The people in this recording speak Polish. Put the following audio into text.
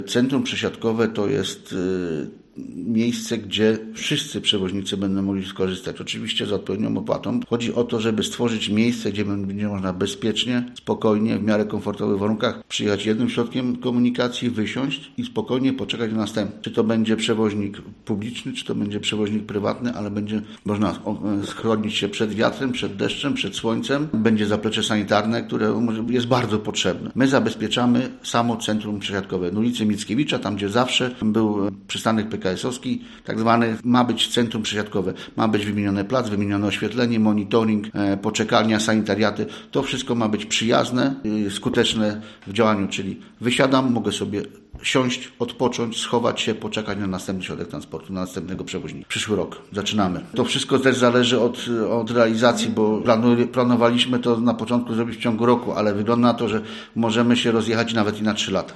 Centrum przesiadkowe to jest miejsce, gdzie wszyscy przewoźnicy będą mogli skorzystać. Oczywiście z odpowiednią opłatą. Chodzi o to, żeby stworzyć miejsce, gdzie będzie można bezpiecznie, spokojnie, w miarę komfortowych warunkach przyjechać jednym środkiem komunikacji, wysiąść i spokojnie poczekać na następny. Czy to będzie przewoźnik publiczny, czy to będzie przewoźnik prywatny, ale będzie można schronić się przed wiatrem, przed deszczem, przed słońcem. Będzie zaplecze sanitarne, które jest bardzo potrzebne. My zabezpieczamy samo centrum przesiadkowe. Na ulicy Mickiewicza, tam gdzie zawsze był przystanek PKS-owski, tak zwany, ma być centrum przesiadkowe. Ma być wymieniony plac, wymienione oświetlenie, monitoring, poczekalnia, sanitariaty. To wszystko ma być przyjazne, skuteczne w działaniu, czyli wysiadam, mogę sobie siąść, odpocząć, schować się, poczekać na następny środek transportu, na następnego przewoźnika. Przyszły rok. Zaczynamy. To wszystko też zależy od realizacji, bo planowaliśmy to na początku zrobić w ciągu roku, ale wygląda na to, że możemy się rozjechać nawet i na 3 lata.